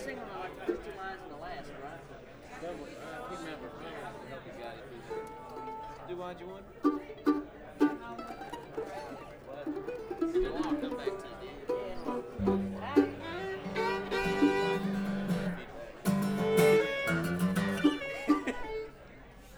sing on like the first two lines and the last, right? Double, he remember. I help you guys. Do what you want? What? Come back to you.